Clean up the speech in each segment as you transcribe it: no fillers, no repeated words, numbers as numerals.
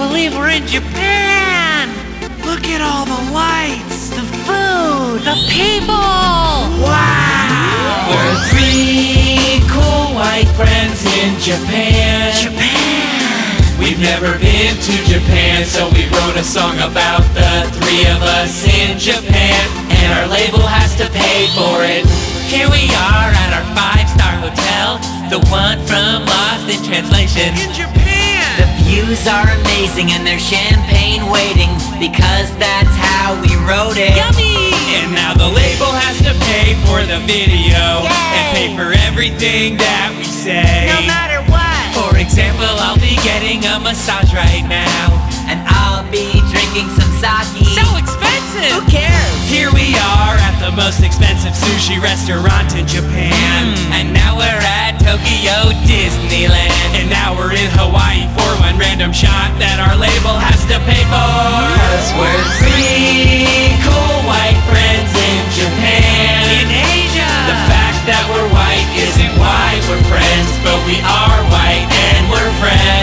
believe we're in Japan! Look at all the lights, the food, the people! Wow! We're three cool white friends in Japan. We've never been to Japan, so we wrote a song about the three of us in Japan, and our label has to pay for it. Here we are at our 5-star hotel, the one from Lost in Translation. In Japan! The views are amazing and there's champagne waiting, because that's how we wrote it. Yummy! And now the label has to pay for the video, and pay for everything that we say. No matter what! For example, I'll be getting a massage right now, And I'll be drinking some sake. So expensive! Who cares? here we are at the most expensive sushi restaurant in Japan. And now we're at Tokyo Disneyland. And now we're in Hawaii for one random shot that our label has to pay for. 'Cause we're three cool white friends in Japan. In Asia! The fact that we're white isn't why we're friends, but we are white and we're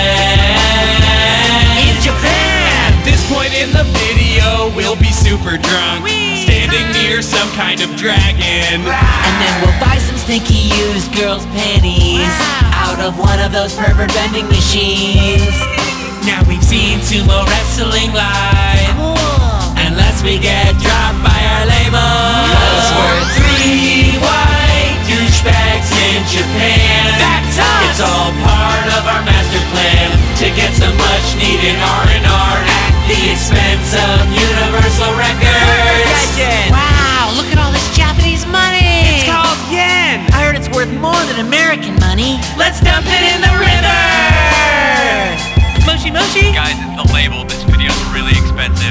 friends. In Japan! At this point in the video, we'll be super drunk, Wee! standing near some kind of dragon. And then we'll buy some stinky used girls' panties out of one of those pervert vending machines. Now we've seen sumo wrestling live, unless we get dropped by our label. 'Cause we're three white douchebags in Japan. That's us! It's all part of our master plan to get some much needed R&R at the expense of Universal Records. Wow, look at all this Japanese money! It's called yen. I heard it's worth more than American money. Let's dump it in the river. Moshi Moshi? Guys, it's the label. This video's really expensive.